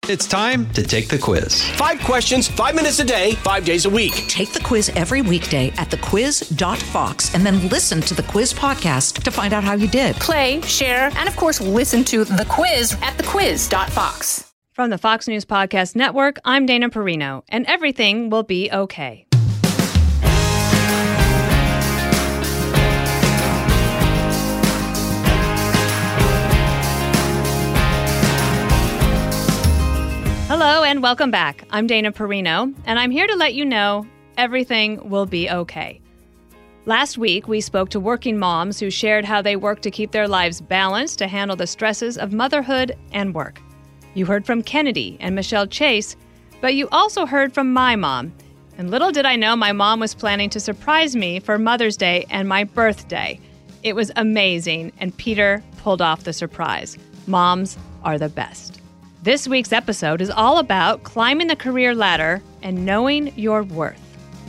It's time to take the quiz. 5 questions, 5 minutes a day, 5 days a week. Take the quiz every weekday at thequiz.fox and then listen to the quiz podcast to find out how you did. Play, share, and of course, listen to The Quiz at thequiz.fox. From the Fox News Podcast Network, I'm Dana Perino, and everything will be okay. Hello and welcome back. I'm Dana Perino, and I'm here to let you know everything will be okay. Last week, we spoke to working moms who shared how they work to keep their lives balanced to handle the stresses of motherhood and work. You heard from Kennedy and Michelle Chase, but you also heard from my mom. And little did I know my mom was planning to surprise me for Mother's Day and my birthday. It was amazing, and Peter pulled off the surprise. Moms are the best. This week's episode is all about climbing the career ladder and knowing your worth.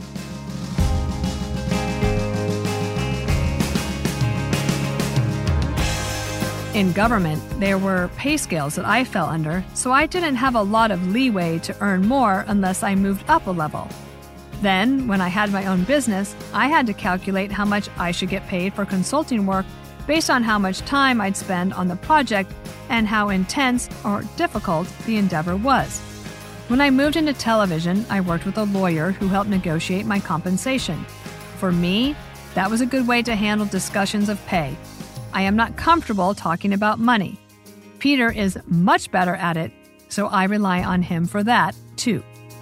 In government, there were pay scales that I fell under, so I didn't have a lot of leeway to earn more unless I moved up a level. Then, when I had my own business, I had to calculate how much I should get paid for consulting work based on how much time I'd spend on the project and how intense or difficult the endeavor was. When I moved into television, I worked with a lawyer who helped negotiate my compensation. For me, that was a good way to handle discussions of pay. I am not comfortable talking about money. Peter is much better at it, so I rely on him for that, too.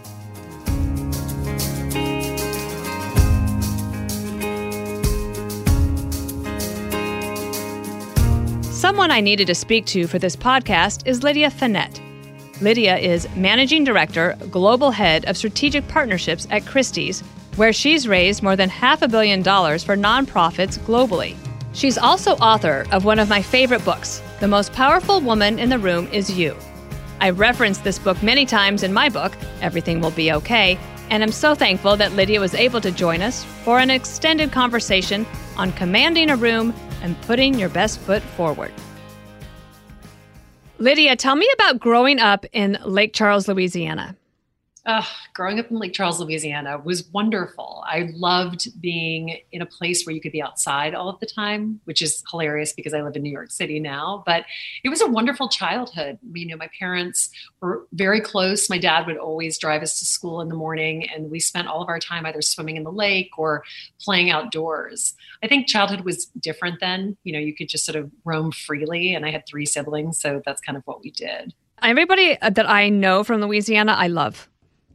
Someone I needed to speak to for this podcast is Lydia Fenet. Lydia is Managing Director, Global Head of Strategic Partnerships at Christie's, where she's raised more than $500 million for nonprofits globally. She's also author of one of my favorite books, The Most Powerful Woman in the Room Is You. I referenced this book many times in my book, Everything Will Be Okay, and I'm so thankful that Lydia was able to join us for an extended conversation on commanding a room and putting your best foot forward. Lydia, tell me about growing up in Lake Charles, Louisiana. Growing up in Lake Charles, Louisiana was wonderful. I loved being in a place where you could be outside all of the time, which is hilarious because I live in New York City now. But it was a wonderful childhood. You know, my parents were very close. My dad would always drive us to school in the morning, and we spent all of our time either swimming in the lake or playing outdoors. I think childhood was different then. You know, you could just sort of roam freely, and I had 3 siblings, so that's kind of what we did. Everybody that I know from Louisiana, I love.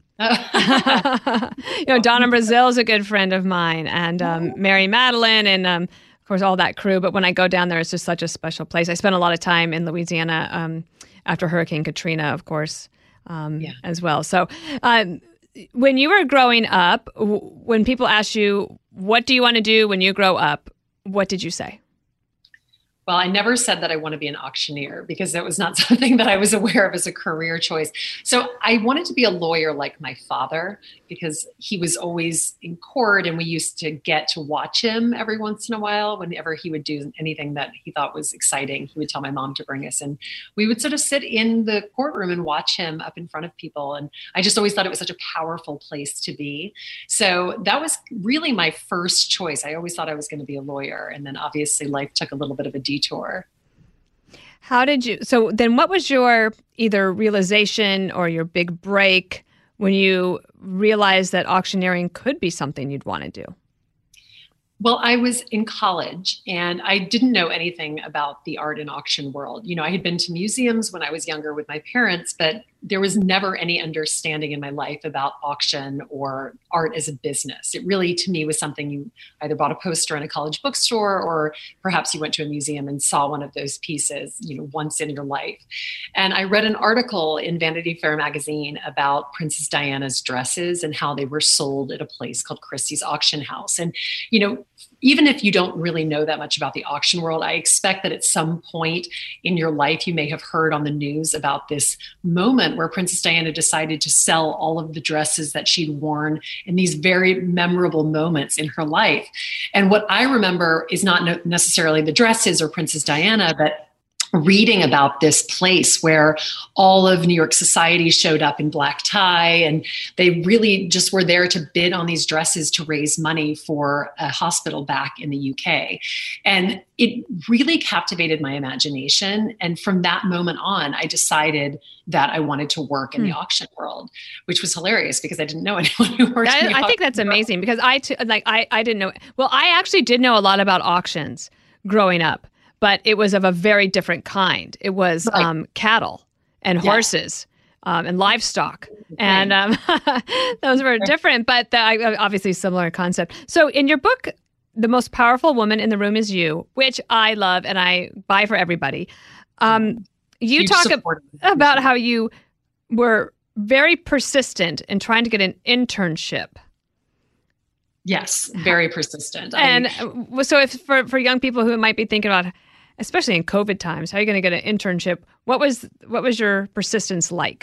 Donna Brazil is a good friend of mine, and Mary Madeline, and of course all that crew. But when I go down there, it's just such a special place. I spent a lot of time in Louisiana after Hurricane Katrina, of course, as well. So when you were growing up, when people asked you, what do you want to do when you grow up? What did you say? Well, I never said that I want to be an auctioneer because that was not something that I was aware of as a career choice. So I wanted to be a lawyer like my father because he was always in court, and we used to get to watch him every once in a while. Whenever he would do anything that he thought was exciting, he would tell my mom to bring us, and we would sort of sit in the courtroom and watch him up in front of people. And I just always thought it was such a powerful place to be. So that was really my first choice. I always thought I was going to be a lawyer. And then obviously life took a little bit of a detour. How did you, so then what was your either realization or your big break when you realized that auctioneering could be something you'd want to do? Well, I was in college and I didn't know anything about the art and auction world. You know, I had been to museums when I was younger with my parents, but there was never any understanding in my life about auction or art as a business. It really, to me, was something you either bought a poster in a college bookstore or perhaps you went to a museum and saw one of those pieces, you know, once in your life. And I read an article in Vanity Fair magazine about Princess Diana's dresses and how they were sold at a place called Christie's Auction House. And, you know, even if you don't really know that much about the auction world, I expect that at some point in your life, you may have heard on the news about this moment where Princess Diana decided to sell all of the dresses that she'd worn in these very memorable moments in her life. And what I remember is not necessarily the dresses or Princess Diana, but reading about this place where all of New York society showed up in black tie, and they really just were there to bid on these dresses to raise money for a hospital back in the UK. And it really captivated my imagination. And from that moment on, I decided that I wanted to work in the auction world, which was hilarious because I didn't know anyone who worked in the I think that's amazing because I didn't know. Well, I actually did know a lot about auctions growing up, but it was of a very different kind. It was cattle and horses and livestock. And those were different, but obviously similar concept. So in your book, The Most Powerful Woman in the Room Is You, which I love and I buy for everybody. You talk about how you were very persistent in trying to get an internship. Yes, very persistent. And so if for young people who might be thinking about, especially in COVID times, how are you going to get an internship? What was your persistence like?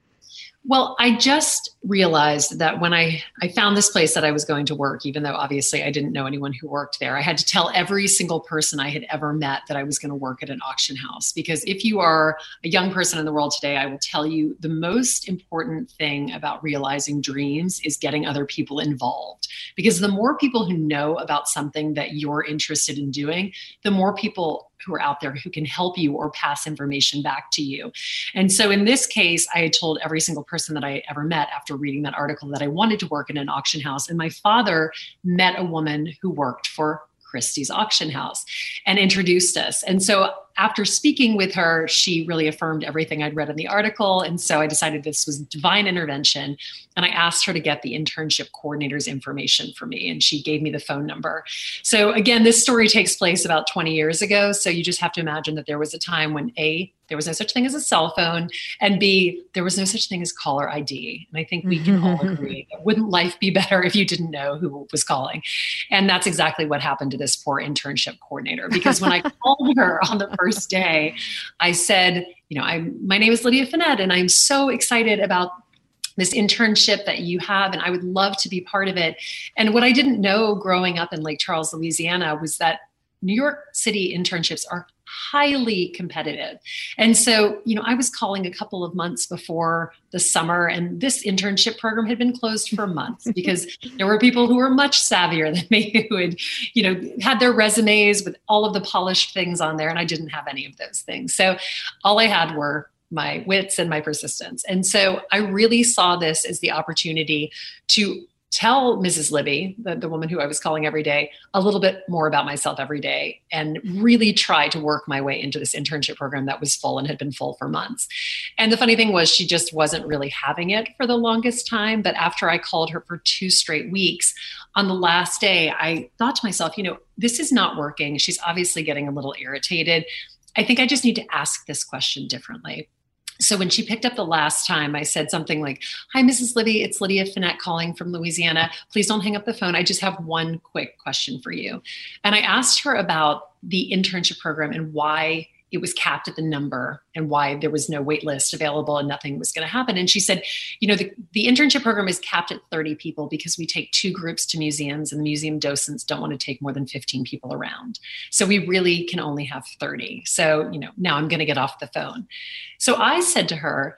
Well, I just realized that when I found this place that I was going to work, even though obviously I didn't know anyone who worked there, I had to tell every single person I had ever met that I was going to work at an auction house. Because if you are a young person in the world today, I will tell you the most important thing about realizing dreams is getting other people involved. Because the more people who know about something that you're interested in doing, the more people who are out there who can help you or pass information back to you. And so in this case, I had told every single person that I ever met after reading that article that I wanted to work in an auction house. And my father met a woman who worked for Christie's auction house and introduced us. And so after speaking with her, she really affirmed everything I'd read in the article. And so I decided this was divine intervention. And I asked her to get the internship coordinator's information for me. And she gave me the phone number. So again, this story takes place about 20 years ago. So you just have to imagine that there was a time when A, there was no such thing as a cell phone, and B, there was no such thing as caller ID. And I think we can all agree that wouldn't life be better if you didn't know who was calling? And that's exactly what happened to this poor internship coordinator. Because when I called her on the first day, I said, my name is Lydia Finette, and I'm so excited about this internship that you have, and I would love to be part of it. And what I didn't know growing up in Lake Charles, Louisiana, was that New York City internships are highly competitive. And so, I was calling a couple of months before the summer, and this internship program had been closed for months because there were people who were much savvier than me who had, had their resumes with all of the polished things on there. And I didn't have any of those things. So all I had were my wits and my persistence. And so I really saw this as the opportunity to tell Mrs. Libby, the woman who I was calling every day, a little bit more about myself every day, and really try to work my way into this internship program that was full and had been full for months. And the funny thing was, she just wasn't really having it for the longest time. But after I called her for 2 straight weeks, on the last day, I thought to myself, this is not working. She's obviously getting a little irritated. I think I just need to ask this question differently. So when she picked up the last time, I said something like, "Hi, Mrs. Libby, it's Lydia Finette calling from Louisiana. Please don't hang up the phone. I just have one quick question for you." And I asked her about the internship program and why it was capped at the number and why there was no wait list available and nothing was going to happen. And she said, the internship program is capped at 30 people because we take 2 groups to museums, and the museum docents don't want to take more than 15 people around. So we really can only have 30. So, now I'm going to get off the phone. So I said to her,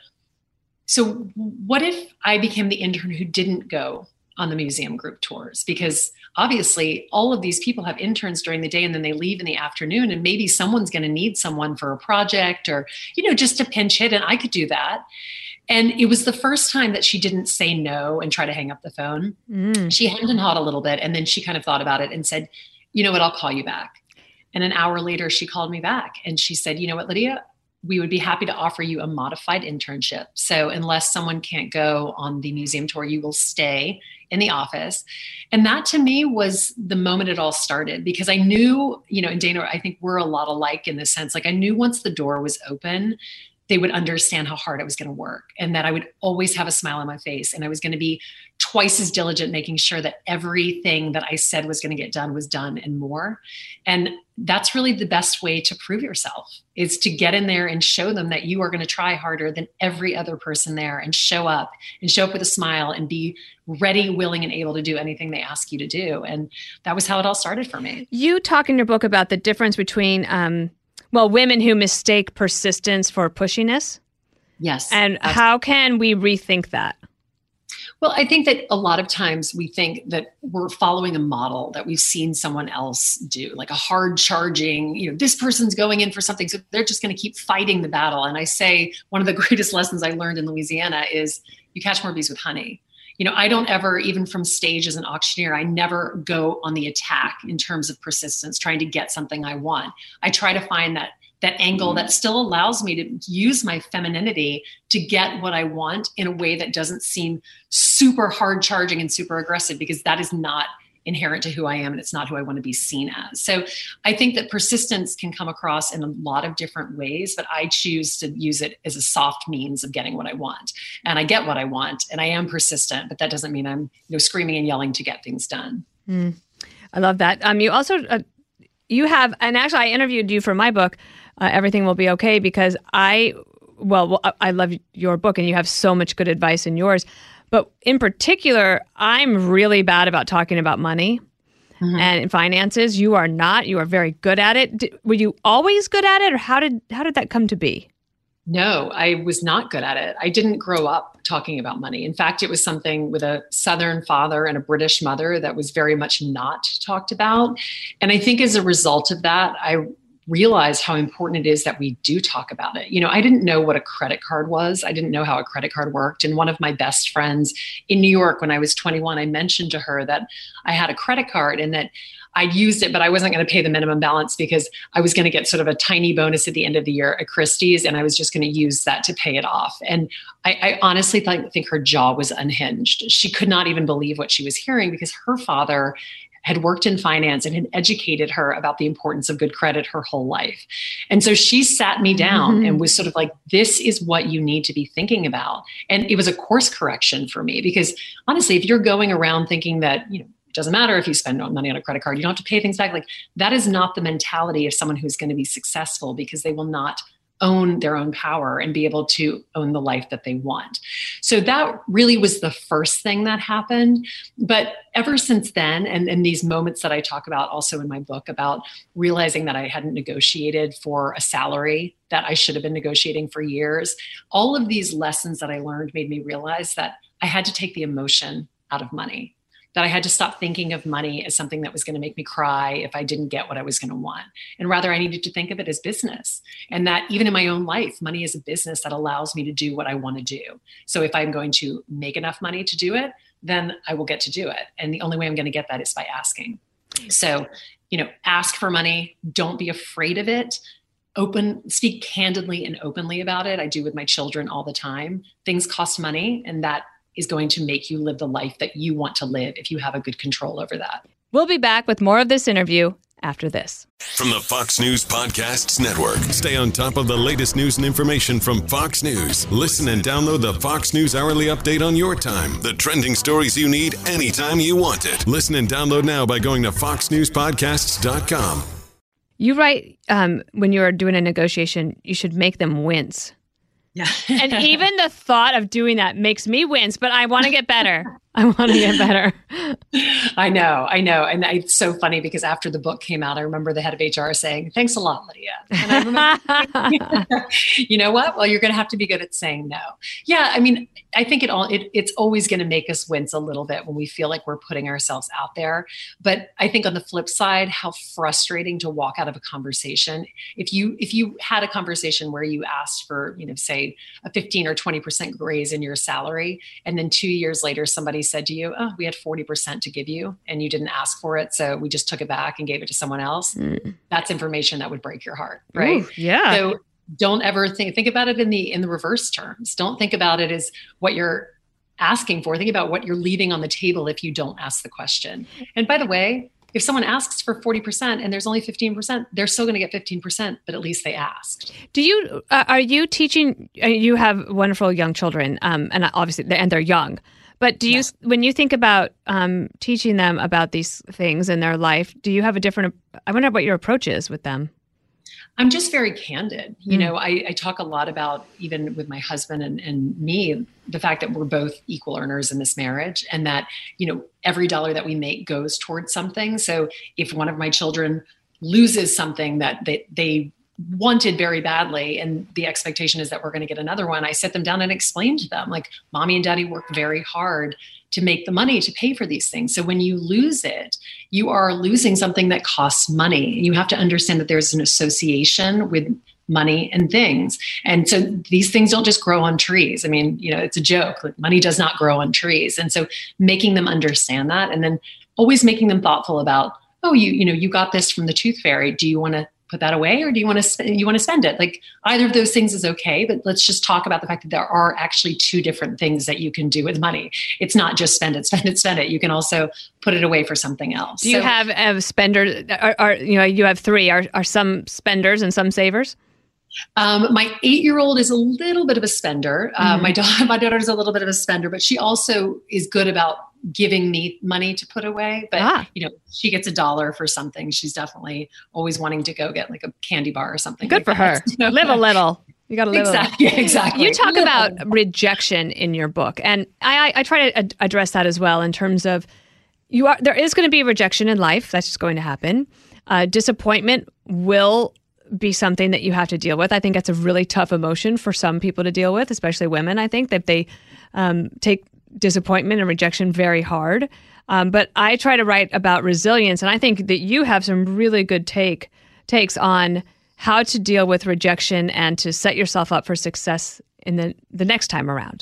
so what if I became the intern who didn't go on the museum group tours? Because obviously all of these people have interns during the day and then they leave in the afternoon, and maybe someone's going to need someone for a project or, just to pinch hit, and I could do that. And it was the first time that she didn't say no and try to hang up the phone. She hemmed and hawed a little bit, and then she kind of thought about it and said, "You know what, I'll call you back." And an hour later, she called me back and she said, "You know what, Lydia, we would be happy to offer you a modified internship. So unless someone can't go on the museum tour, you will stay in the office." And that to me was the moment it all started, because I knew, and Dana, I think we're a lot alike in this sense. Like I knew once the door was open, they would understand how hard it was going to work, and that I would always have a smile on my face, and I was going to be twice as diligent, making sure that everything that I said was going to get done was done and more. And that's really the best way to prove yourself, is to get in there and show them that you are going to try harder than every other person there, and show up with a smile and be ready, willing, and able to do anything they ask you to do. And that was how it all started for me. You talk in your book about the difference between Well, women who mistake persistence for pushiness. Yes. And how can we rethink that? Well, I think that a lot of times we think that we're following a model that we've seen someone else do, like a hard charging, this person's going in for something, so they're just going to keep fighting the battle. And I say one of the greatest lessons I learned in Louisiana is you catch more bees with honey. I don't ever, even from stage as an auctioneer, I never go on the attack in terms of persistence, trying to get something I want. I try to find that angle that still allows me to use my femininity to get what I want in a way that doesn't seem super hard charging and super aggressive, because that is not inherent to who I am and it's not who I want to be seen as. So I think that persistence can come across in a lot of different ways, but I choose to use it as a soft means of getting what I want. And I get what I want and I am persistent, but that doesn't mean I'm screaming and yelling to get things done. I love that. You also, you have, and actually I interviewed you for my book, Everything Will Be Okay, because I love your book and you have so much good advice in yours. But in particular, I'm really bad about talking about money and finances. You are not. You are very good at it. Were you always good at it, or how did that come to be? No, I was not good at it. I didn't grow up talking about money. In fact, it was something with a Southern father and a British mother that was very much not talked about. And I think as a result of that, I realized how important it is that we do talk about it. I didn't know what a credit card was. I didn't know how a credit card worked. And one of my best friends in New York, when I was 21, I mentioned to her that I had a credit card and that I'd used it, but I wasn't going to pay the minimum balance because I was going to get sort of a tiny bonus at the end of the year at Christie's, and I was just going to use that to pay it off. And I honestly think her jaw was unhinged. She could not even believe what she was hearing, because her father had worked in finance and had educated her about the importance of good credit her whole life. And so she sat me down and was sort of like, this is what you need to be thinking about. And it was a course correction for me, because honestly, if you're going around thinking that, it doesn't matter if you spend money on a credit card, you don't have to pay things back. Like, that is not the mentality of someone who's going to be successful, because they will not own their own power and be able to own the life that they want. So that really was the first thing that happened. But ever since then, and these moments that I talk about also in my book, about realizing that I hadn't negotiated for a salary that I should have been negotiating for years, all of these lessons that I learned made me realize that I had to take the emotion out of money, that I had to stop thinking of money as something that was going to make me cry if I didn't get what I was going to want. And rather, I needed to think of it as business. And that even in my own life, money is a business that allows me to do what I want to do. So if I'm going to make enough money to do it, then I will get to do it. And the only way I'm going to get that is by asking. So, ask for money. Don't be afraid of it. Speak candidly and openly about it. I do with my children all the time. Things cost money, and that is going to make you live the life that you want to live if you have a good control over that. We'll be back with more of this interview after this. From the Fox News Podcasts Network. Stay on top of the latest news and information from Fox News. Listen and download the Fox News Hourly Update on your time. The trending stories you need anytime you want it. Listen and download now by going to foxnewspodcasts.com. You write when you're doing a negotiation, you should make them wince. Yeah. And even the thought of doing that makes me wince, but I want to get better. I want to get better. I know. And it's so funny, because after the book came out, I remember the head of HR saying, "Thanks a lot, Lydia." And I remember, you know what? Well, you're going to have to be good at saying no. Yeah. I mean, I think it's always going to make us wince a little bit when we feel like we're putting ourselves out there. But I think on the flip side, how frustrating to walk out of a conversation. If you had a conversation where you asked for, say a 15 or 20% raise in your salary, and then 2 years later, somebody said to you, "Oh, we had 40% to give you and you didn't ask for it, so we just took it back and gave it to someone else." That's information that would break your heart, right? Ooh, yeah. So don't ever think about it in the reverse terms. Don't think about it as what you're asking for. Think about what you're leaving on the table if you don't ask the question. And by the way, if someone asks for 40% and there's only 15%, they're still going to get 15%, but at least they asked. Are you teaching, you have wonderful young children, and obviously, they're young. But do you, when you think about teaching them about these things in their life, do you have I wonder what your approach is with them? I'm just very candid. I talk a lot about, even with my husband and me, the fact that we're both equal earners in this marriage, and that, every dollar that we make goes towards something. So if one of my children loses something that they wanted very badly, and the expectation is that we're going to get another one, I sit them down and explain to them, like, mommy and daddy work very hard to make the money to pay for these things. So when you lose it, you are losing something that costs money. You have to understand that there's an association with money and things. And so these things don't just grow on trees. I mean, it's a joke, like money does not grow on trees. And so making them understand that, and then always making them thoughtful about, oh, you got this from the tooth fairy. Do you want to put that away, or do you want to spend it? Like, either of those things is okay, but let's just talk about the fact that there are actually two different things that you can do with money. It's not just spend it. You can also put it away for something else. Do you have spenders? You have three. Are some spenders and some savers? My 8-year-old is a little bit of a spender. My daughter is a little bit of a spender, but she also is good about giving me money to put away. But, she gets $1 for something. She's definitely always wanting to go get like a candy bar or something. Good for her. Live a little. You got to live exactly, a little. Exactly. You talk about rejection in your book. And I try to address that as well, in terms of there is going to be rejection in life. That's just going to happen. Disappointment will be something that you have to deal with. I think that's a really tough emotion for some people to deal with, especially women. I think that they take disappointment and rejection very hard. But I try to write about resilience, and I think that you have some really good takes on how to deal with rejection and to set yourself up for success in the next time around.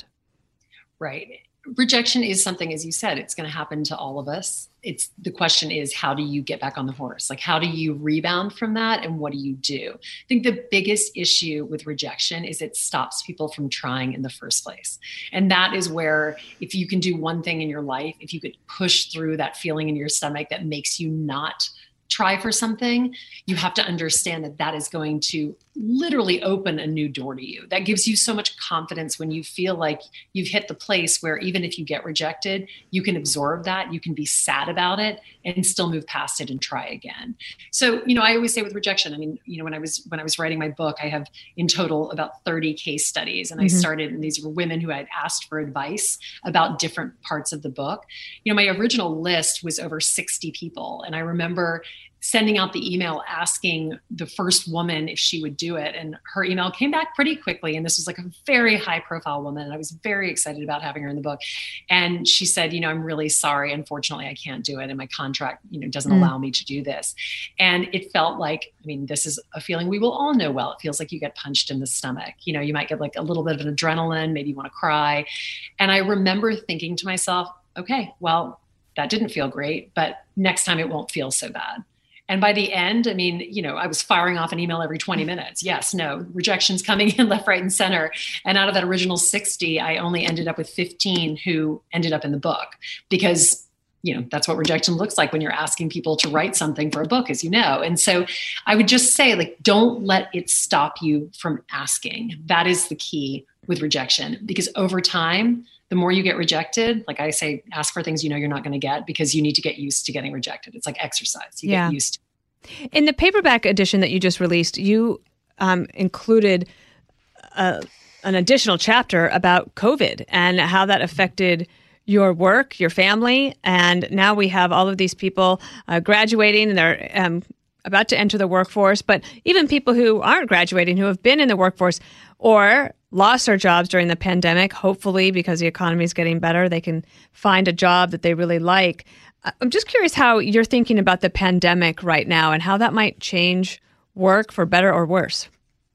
Right. Rejection is something, as you said, it's going to happen to all of us. The question is, how do you get back on the horse? Like, how do you rebound from that? And what do you do? I think the biggest issue with rejection is it stops people from trying in the first place. And that is where, if you can do one thing in your life, if you could push through that feeling in your stomach that makes you not try for something, you have to understand that is going to literally open a new door to you. That gives you so much confidence when you feel like you've hit the place where even if you get rejected, you can absorb that, you can be sad about it and still move past it and try again. So, I always say with rejection, I mean, when I was writing my book, I have in total about 30 case studies, and I started, and these were women who had asked for advice about different parts of the book. My original list was over 60 people. And I remember sending out the email asking the first woman if she would do it. And her email came back pretty quickly. And this was like a very high profile woman. And I was very excited about having her in the book. And she said, I'm really sorry. Unfortunately, I can't do it. And my contract, doesn't allow me to do this. And it felt like, this is a feeling we will all know well. It feels like you get punched in the stomach. You might get like a little bit of an adrenaline, maybe you want to cry. And I remember thinking to myself, okay, well, that didn't feel great, but next time it won't feel so bad. And by the end, I was firing off an email every 20 minutes. Yes, no, rejections coming in left, right, and center. And out of that original 60, I only ended up with 15 who ended up in the book, because, that's what rejection looks like when you're asking people to write something for a book, as you know. And so I would just say, like, don't let it stop you from asking. That is the key with rejection, because over time, the more you get rejected, like I say, ask for things you're not going to get, because you need to get used to getting rejected. It's like exercise. You get used to it. In the paperback edition that you just released, you included an additional chapter about COVID and how that affected your work, your family. And now we have all of these people graduating, and they're about to enter the workforce. But even people who aren't graduating, who have been in the workforce or lost their jobs during the pandemic, hopefully because the economy is getting better, they can find a job that they really like. I'm just curious how you're thinking about the pandemic right now and how that might change work for better or worse.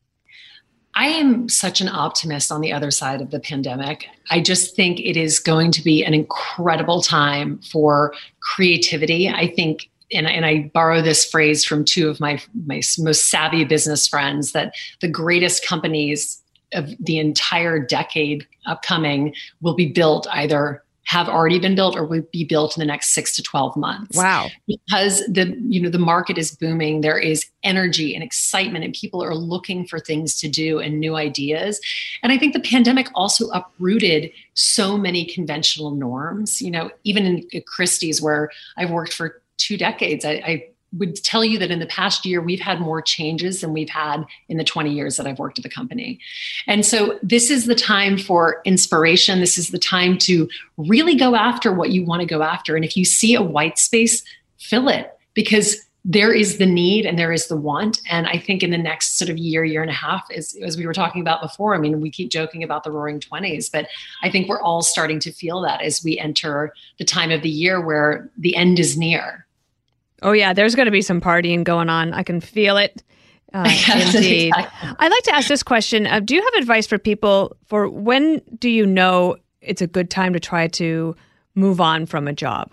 I am such an optimist on the other side of the pandemic. I just think it is going to be an incredible time for creativity. I think, and I borrow this phrase from two of my most savvy business friends, that the greatest companies of the entire decade upcoming will be built, either have already been built or will be built in the next 6 to 12 months. Wow. Because the market is booming. There is energy and excitement, and people are looking for things to do and new ideas. And I think the pandemic also uprooted so many conventional norms. Even in Christie's, where I've worked for 2 decades, I would tell you that in the past year, we've had more changes than we've had in the 20 years that I've worked at the company. And so this is the time for inspiration. This is the time to really go after what you want to go after. And if you see a white space, fill it, because there is the need and there is the want. And I think in the next sort of year and a half, as we were talking about before, I mean, we keep joking about the roaring 20s, but I think we're all starting to feel that as we enter the time of the year where the end is near. Oh, yeah, there's going to be some partying going on. I can feel it. Yes, indeed. exactly. I'd like to ask this question. Do you have advice for people for when do you know it's a good time to try to move on from a job?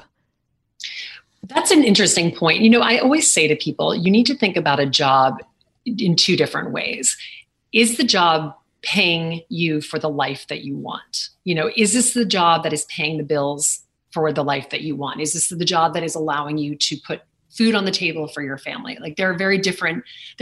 That's an interesting point. I always say to people, you need to think about a job in two different ways. Is the job paying you for the life that you want? Is this the job that is paying the bills for the life that you want? Is this the job that is allowing you to put food on the table for your family? Like there are very different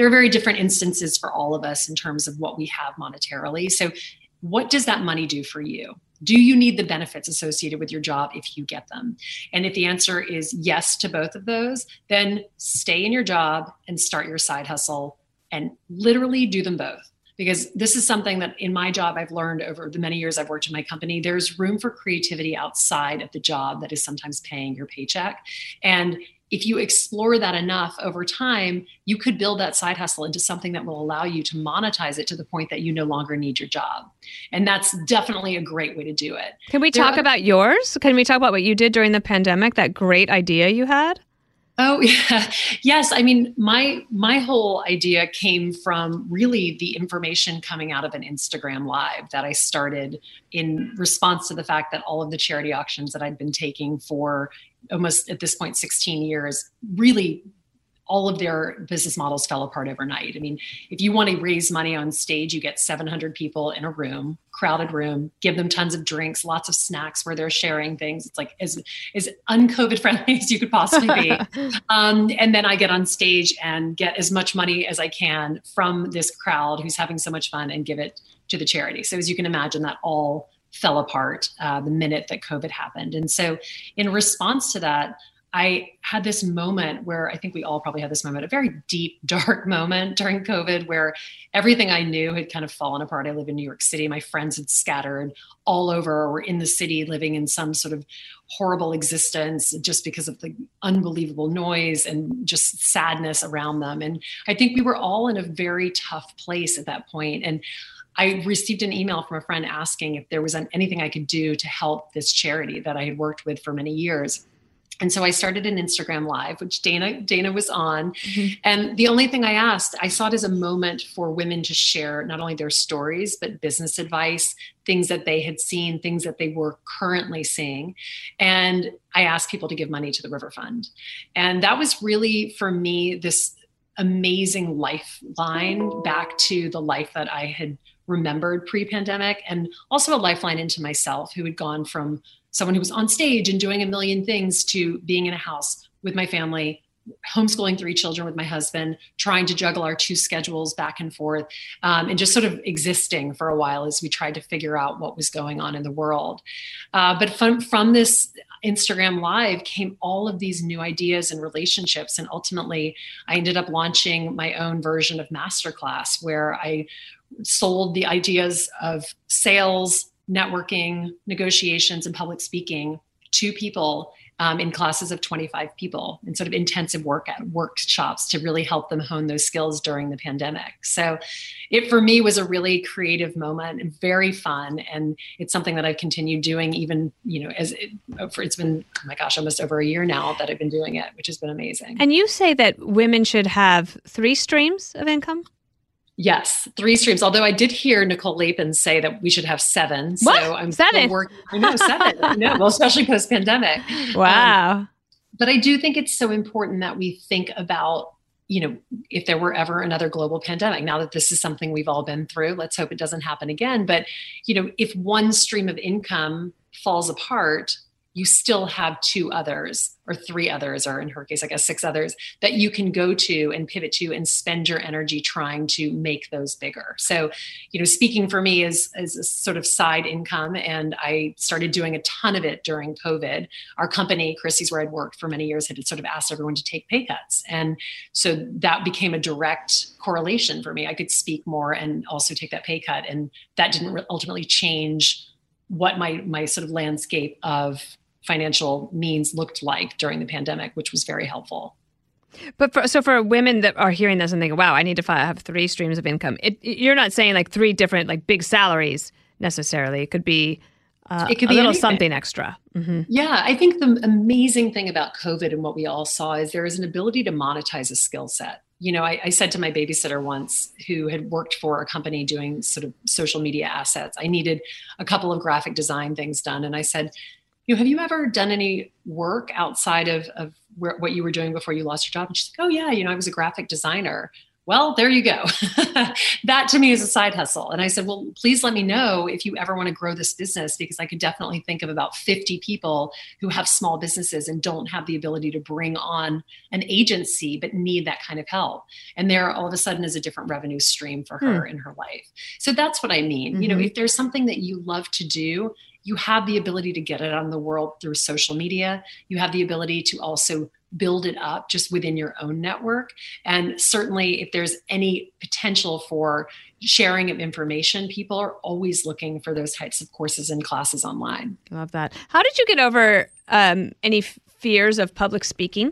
instances for all of us in terms of what we have monetarily. So what does that money do for you? Do you need the benefits associated with your job if you get them? And if the answer is yes to both of those, then stay in your job and start your side hustle and literally do them both. Because this is something that in my job, I've learned over the many years I've worked in my company, there's room for creativity outside of the job that is sometimes paying your paycheck. And if you explore that enough over time, you could build that side hustle into something that will allow you to monetize it to the point that you no longer need your job. And that's definitely a great way to do it. Can we talk about yours? Can we talk about what you did during the pandemic, that great idea you had? Oh, yeah. Yes. I mean, my whole idea came from really the information coming out of an Instagram Live that I started in response to the fact that all of the charity auctions that I'd been taking for almost at this point 16 years, really all of their business models fell apart overnight. I mean, if you want to raise money on stage, you get 700 people in a room, crowded room, give them tons of drinks, lots of snacks where they're sharing things. It's like as un-COVID friendly as you could possibly be. And then I get on stage and get as much money as I can from this crowd who's having so much fun and give it to the charity. So as you can imagine, that all fell apart the minute that COVID happened. And so in response to that, I had this moment where I think we all probably had this moment, a very deep, dark moment during COVID where everything I knew had kind of fallen apart. I live in New York City. My friends had scattered all over or were in the city living in some sort of horrible existence just because of the unbelievable noise and just sadness around them. And I think we were all in a very tough place at that point. And I received an email from a friend asking if there was anything I could do to help this charity that I had worked with for many years. And so I started an Instagram Live, which Dana was on. Mm-hmm. And the only thing I asked, I saw it as a moment for women to share not only their stories, but business advice, things that they had seen, things that they were currently seeing. And I asked people to give money to the River Fund. And that was really, for me, this amazing lifeline back to the life that I had remembered pre-pandemic, and also a lifeline into myself, who had gone from someone who was on stage and doing a million things to being in a house with my family, homeschooling 3 children with my husband, trying to juggle our 2 schedules back and forth, and just sort of existing for a while as we tried to figure out what was going on in the world. But from this Instagram Live came all of these new ideas and relationships. And ultimately, I ended up launching my own version of Masterclass, where I sold the ideas of sales, networking, negotiations, and public speaking to people in classes of 25 people in sort of intensive workshops to really help them hone those skills during the pandemic. So it, for me, was a really creative moment and very fun. And it's something that I've continued doing even, it's been, oh my gosh, almost over a year now that I've been doing it, which has been amazing. And you say that women should have 3 streams of income? Yes, 3 streams. Although I did hear Nicole Lapin say that we should have 7. What? So I'm 7? still working. I know, 7. I know. Well, especially post-pandemic. Wow. But I do think it's so important that we think about, if there were ever another global pandemic. Now that this is something we've all been through, let's hope it doesn't happen again. But, if one stream of income falls apart, you still have 2 others or 3 others, or in her case, I guess 6 others, that you can go to and pivot to and spend your energy trying to make those bigger. So, speaking for me is a sort of side income, and I started doing a ton of it during COVID. Our company, Christie's, where I'd worked for many years, had sort of asked everyone to take pay cuts. And so that became a direct correlation for me. I could speak more and also take that pay cut. And that didn't ultimately change what my sort of landscape of financial means looked like during the pandemic, which was very helpful. But for women that are hearing this and thinking, wow, I need to have 3 streams of income, you're not saying like 3 different like big salaries necessarily. It could be a little anything. Something extra. Mm-hmm. Yeah, I think the amazing thing about COVID and what we all saw is there is an ability to monetize a skill set. You know, I said to my babysitter once, who had worked for a company doing sort of social media assets, I needed a couple of graphic design things done. And I said, have you ever done any work outside of what you were doing before you lost your job? And she's like, oh yeah, I was a graphic designer. Well, there you go. That to me is a side hustle. And I said, well, please let me know if you ever want to grow this business, because I could definitely think of about 50 people who have small businesses and don't have the ability to bring on an agency, but need that kind of help. And there all of a sudden is a different revenue stream for her in her life. So that's what I mean. Mm-hmm. If there's something that you love to do, you have the ability to get it out in the world through social media. You have the ability to also build it up just within your own network. And certainly if there's any potential for sharing of information, people are always looking for those types of courses and classes online. I love that. How did you get over any fears of public speaking?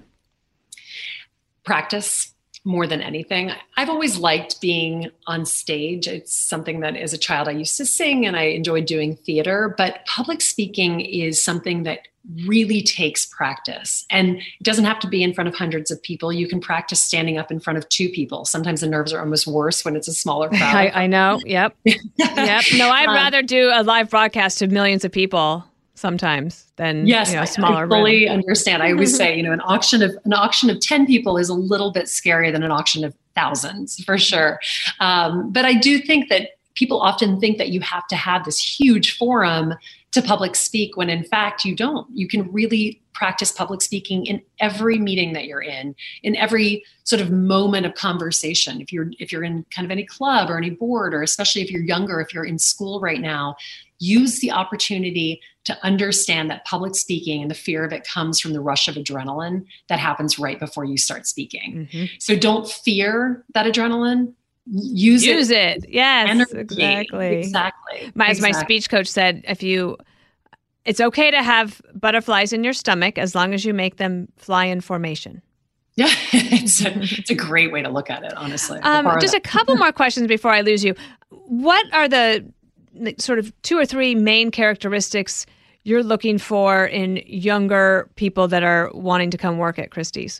Practice. More than anything. I've always liked being on stage. It's something that as a child I used to sing and I enjoyed doing theater, but public speaking is something that really takes practice. And it doesn't have to be in front of hundreds of people. You can practice standing up in front of 2 people. Sometimes the nerves are almost worse when it's a smaller crowd. I know. Yep. Yep. No, I'd rather do a live broadcast to millions of people sometimes than a smaller room. I fully understand. I always say, an auction of 10 people is a little bit scarier than an auction of thousands, for sure. But I do think that people often think that you have to have this huge forum to public speak, when in fact you don't. You can really practice public speaking in every meeting that you're in every sort of moment of conversation. If you're in kind of any club or any board, or especially if you're younger, if you're in school right now, use the opportunity to understand that public speaking and the fear of it comes from the rush of adrenaline that happens right before you start speaking. Mm-hmm. So don't fear that adrenaline. Use it. Yes, energy. Exactly. As my speech coach said, it's okay to have butterflies in your stomach as long as you make them fly in formation. Yeah, it's a great way to look at it, honestly. Just a couple more questions before I lose you. What are the sort of 2 or 3 main characteristics you're looking for in younger people that are wanting to come work at Christie's?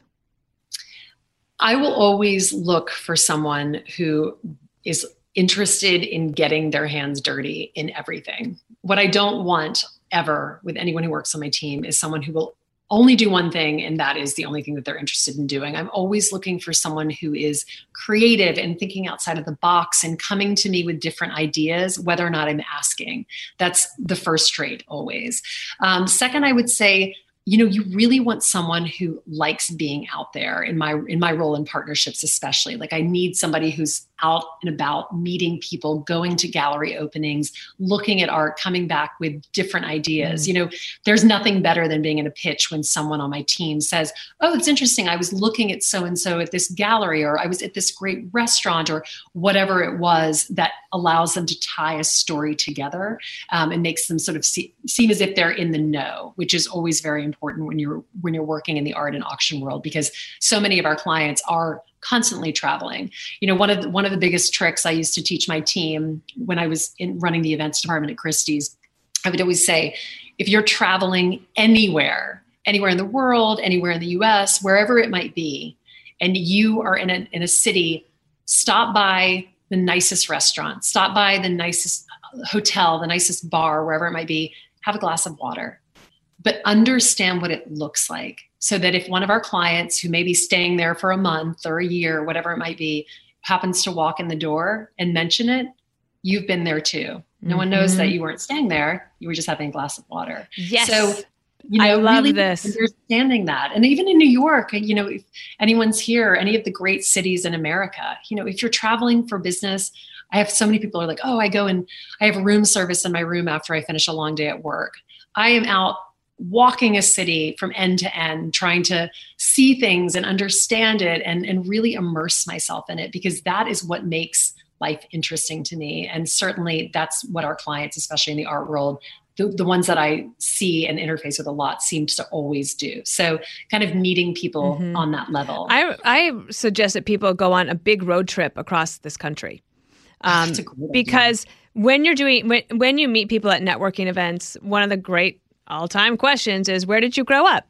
I will always look for someone who is interested in getting their hands dirty in everything. What I don't want ever with anyone who works on my team is someone who will only do one thing, and that is the only thing that they're interested in doing. I'm always looking for someone who is creative and thinking outside of the box and coming to me with different ideas, whether or not I'm asking. That's the first trait always. Second, I would say, you really want someone who likes being out there. In my role in partnerships, especially, like I need somebody who's out and about, meeting people, going to gallery openings, looking at art, coming back with different ideas. There's nothing better than being in a pitch when someone on my team says, oh, it's interesting, I was looking at so-and-so at this gallery, or I was at this great restaurant, or whatever it was that allows them to tie a story together and makes them sort of seem as if they're in the know, which is always very important when you're working in the art and auction world, because so many of our clients are constantly traveling. One of the biggest tricks I used to teach my team when I was running the events department at Christie's, I would always say, if you're traveling anywhere in the world, anywhere in the US, wherever it might be, and you are in a city, stop by the nicest restaurant, stop by the nicest hotel, the nicest bar, wherever it might be, have a glass of water, but understand what it looks like. So that if one of our clients who may be staying there for a month or a year, whatever it might be, happens to walk in the door and mention it, you've been there too. No one knows that you weren't staying there. You were just having a glass of water. Yes. So, I love really this. Understanding that. And even in New York, if anyone's here, any of the great cities in America, if you're traveling for business, I have so many people are like, oh, I go and I have room service in my room after I finish a long day at work. I am out walking a city from end to end, trying to see things and understand it and really immerse myself in it, because that is what makes life interesting to me. And certainly that's what our clients, especially in the art world, the ones that I see and interface with a lot seems to always do. So kind of meeting people on that level. I suggest that people go on a big road trip across this country. That's a great because when you meet people at networking events, one of the great all-time questions is, where did you grow up?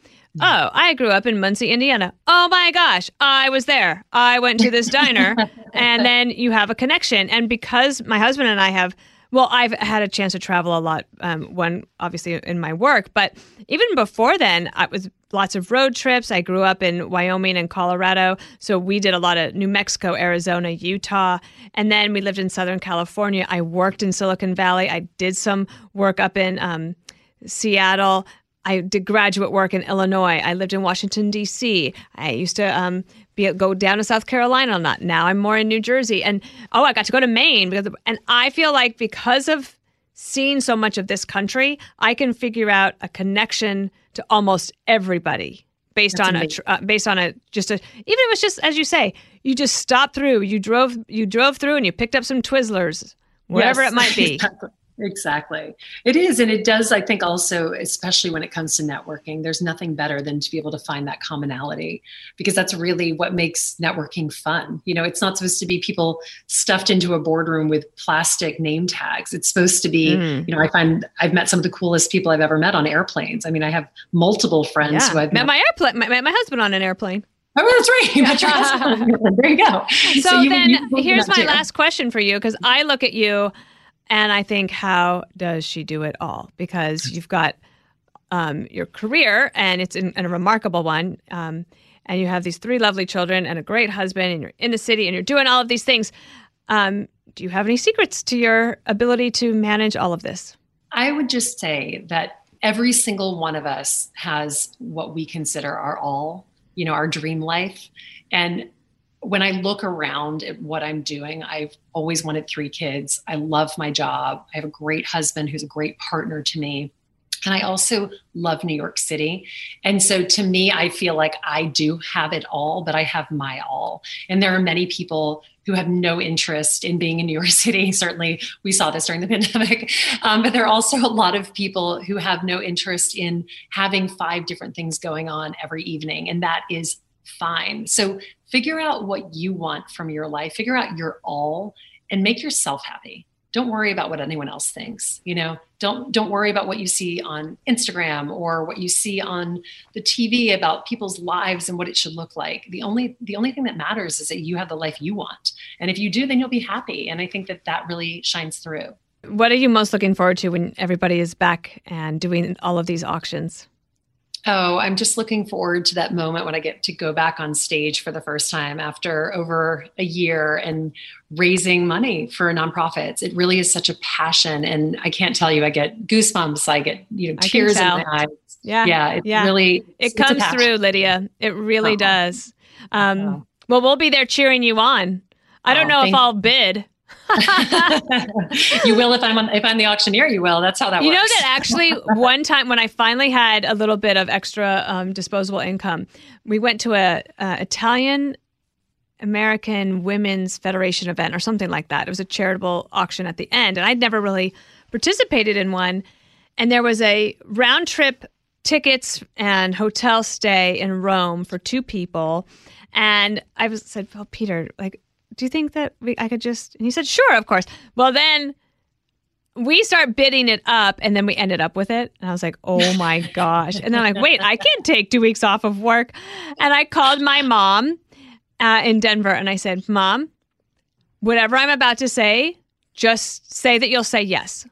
Oh, I grew up in Muncie, Indiana. Oh my gosh, I was there. I went to this diner. And then you have a connection. And because my husband and I I've had a chance to travel a lot, one obviously in my work, but even before then, I was lots of road trips. I grew up in Wyoming and Colorado, so we did a lot of New Mexico, Arizona, Utah, and then we lived in Southern California. I worked in Silicon Valley. I did some work up in Seattle. I did graduate work in Illinois. I lived in Washington, D.C. I used to go down to South Carolina a lot. Now I'm more in New Jersey. And, I got to go to Maine. And I feel like because of seeing so much of this country, I can figure out a connection to almost everybody based on even if it was just, as you say, you just stopped through, you drove through and you picked up some Twizzlers, whatever it might be. Exactly. It is. And it does, I think also, especially when it comes to networking, there's nothing better than to be able to find that commonality, because that's really what makes networking fun. It's not supposed to be people stuffed into a boardroom with plastic name tags. It's supposed to be, I find I've met some of the coolest people I've ever met on airplanes. I mean, I have multiple friends who I've met my husband on an airplane. Oh, that's right. You met your husband. There you go. So here's my last question for you, because I look at you and I think, how does she do it all? Because you've got your career, and it's a remarkable one. And you have these 3 lovely children and a great husband, and you're in the city, and you're doing all of these things. Do you have any secrets to your ability to manage all of this? I would just say that every single one of us has what we consider our all, our dream life. And when I look around at what I'm doing, I've always wanted 3 kids. I love my job. I have a great husband who's a great partner to me. And I also love New York City. And so to me, I feel like I do have it all, but I have my all. And there are many people who have no interest in being in New York City. Certainly, we saw this during the pandemic. But there are also a lot of people who have no interest in having 5 different things going on every evening. And that is fine. So figure out what you want from your life, figure out your all, and make yourself happy. Don't worry about what anyone else thinks. Don't worry about what you see on Instagram or what you see on the TV about people's lives and what it should look like. The only thing that matters is that you have the life you want. And if you do, then you'll be happy. And I think that really shines through. What are you most looking forward to when everybody is back and doing all of these auctions? Oh, I'm just looking forward to that moment when I get to go back on stage for the first time after over a year and raising money for nonprofits. It really is such a passion. And I can't tell you, I get goosebumps. I get, tears in my eyes. Yeah. It comes through, Lydia. It really does. Well, we'll be there cheering you on. I don't know if I'll bid. You will if I'm the auctioneer. You will. That's how that works. You know that actually one time when I finally had a little bit of extra disposable income, we went to a Italian American Women's Federation event or something like that. It was a charitable auction at the end, and I'd never really participated in one. And there was a round trip tickets and hotel stay in Rome for 2 people, and I said, "Well, Peter, do you think that I could just..." And he said, "Sure, of course." Well, then we start bidding it up, and then we ended up with it. And I was like, oh my gosh. And then I'm like, wait, I can't take 2 weeks off of work. And I called my mom in Denver, and I said, "Mom, whatever I'm about to say, just say that you'll say yes."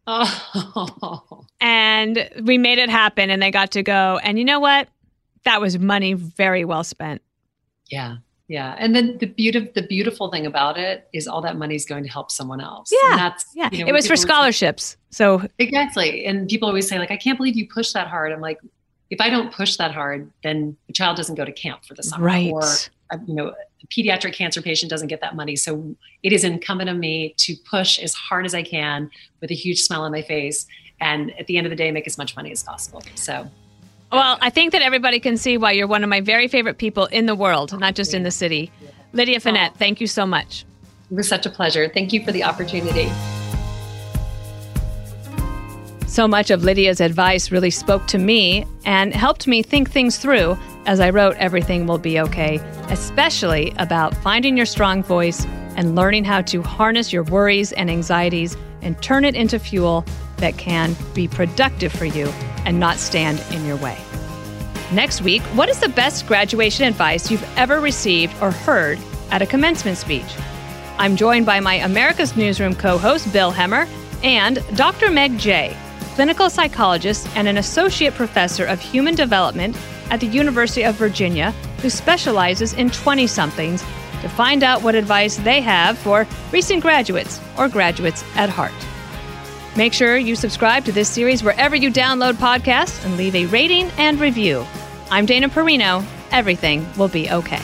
Oh. And we made it happen, and they got to go. And you know what? That was money very well spent. Yeah. Yeah. And then the beautiful thing about it is all that money is going to help someone else. Yeah. And that's, it was for scholarships. So exactly. And people always say, I can't believe you pushed that hard. I'm like, if I don't push that hard, then the child doesn't go to camp for the summer. Right. Or, a pediatric cancer patient doesn't get that money. So it is incumbent on me to push as hard as I can with a huge smile on my face. And at the end of the day, make as much money as possible. So. Well, I think that everybody can see why you're one of my very favorite people in the world, not just in the city. Lydia Fenet, thank you so much. It was such a pleasure. Thank you for the opportunity. So much of Lydia's advice really spoke to me and helped me think things through as I wrote Everything Will Be Okay, especially about finding your strong voice and learning how to harness your worries and anxieties and turn it into fuel that can be productive for you and not stand in your way. Next week, what is the best graduation advice you've ever received or heard at a commencement speech? I'm joined by my America's Newsroom co-host, Bill Hemmer, and Dr. Meg Jay, clinical psychologist and an associate professor of human development at the University of Virginia, who specializes in 20-somethings, to find out what advice they have for recent graduates or graduates at heart. Make sure you subscribe to this series wherever you download podcasts and leave a rating and review. I'm Dana Perino. Everything will be okay.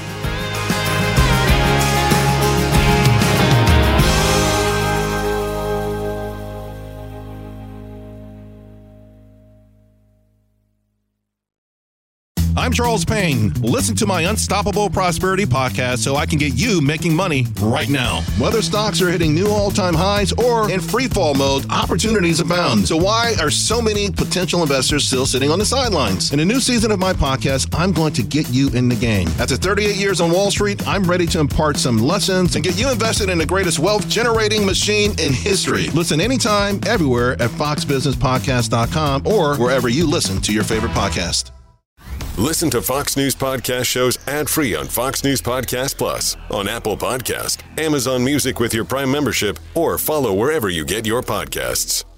I'm Charles Payne. Listen to my Unstoppable Prosperity podcast so I can get you making money right now. Whether stocks are hitting new all-time highs or in free fall mode, opportunities abound. So why are so many potential investors still sitting on the sidelines? In a new season of my podcast, I'm going to get you in the game. After 38 years on Wall Street, I'm ready to impart some lessons and get you invested in the greatest wealth-generating machine in history. Listen anytime, everywhere at foxbusinesspodcast.com or wherever you listen to your favorite podcast. Listen to Fox News Podcast shows ad-free on Fox News Podcast Plus, on Apple Podcast, Amazon Music with your Prime membership, or follow wherever you get your podcasts.